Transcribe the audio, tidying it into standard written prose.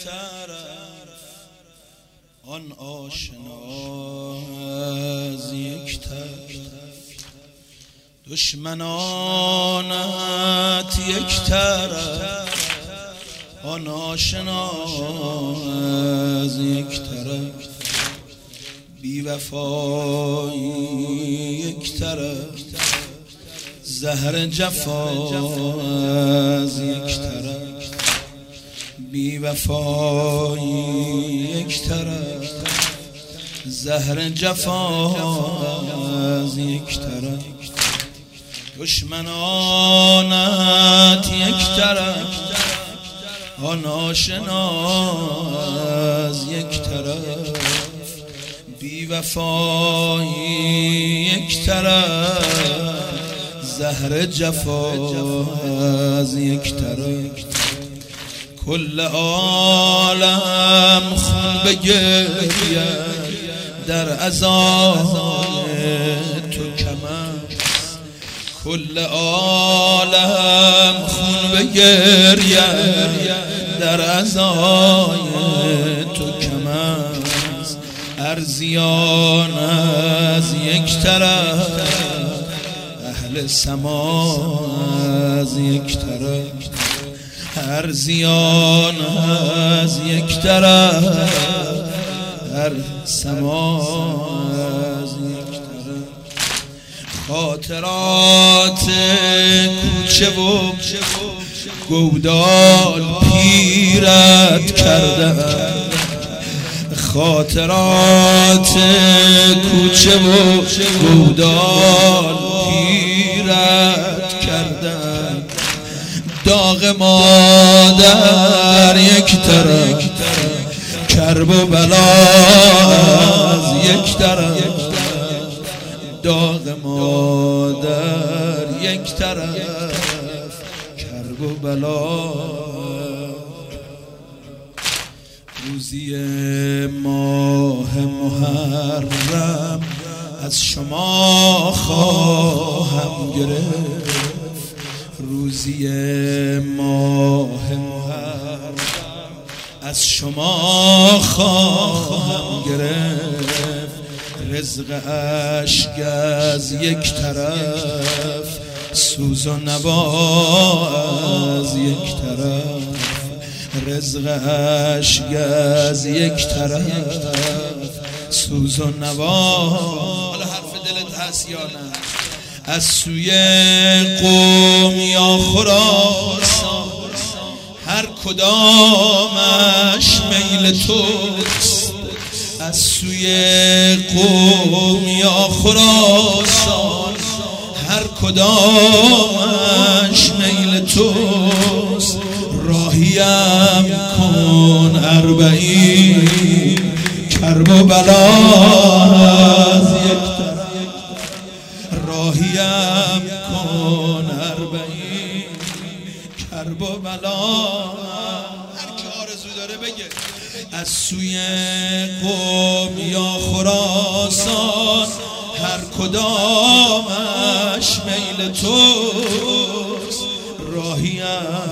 طرف، آن آشنا از یک طرف، دشمنانت یک طرف، آن آشنا از یک طرف، بی وفایی یک طرف، زهر جفا از یک طرف، بی وفایی یک طرف، زهر جفا از یک طرف، دشمنانت یک طرف، آن آشنا از یک طرف، بی وفایی یک طرف، زهر جفا از یک طرف، کل عالم خون بگرید در ازای تو کم است، کل عالم خون بگرید در ازای تو کم است، ارزیان از یک طرف، اهل سما از یک طرف، ارزیان از یک طرف، هر سما از یک طرف، خاطرات کوچه و گودال پیرت کرده، خاطرات کوچه و گودال پیرت کرده، داغ مادر یک طرف، کرب و بلا از یک طرف، داغ مادر یک طرف، کرب و بلا. روزی ماه محرم از شما خواهم گرفت، روزی ماه محرم از شما خواهم گرفت، رزق اشک از یک طرف، سوز و نوا از یک طرف، رزق اشک از یک طرف، سوز و نوا. حالا حرف دلت هست یا نه؟ از سوی قوم یا خراسان هر کدامش میل توست، از سوی قوم یا خراسان هر کدامش میل توست، راهیم کن اربعین کرب و بلا از یک طرف، راهیم کن اربعین کرب و بلا. هر که آرزو داره بگه. از سوی قوم یا خراسان هر کدامش میل توست، راهیم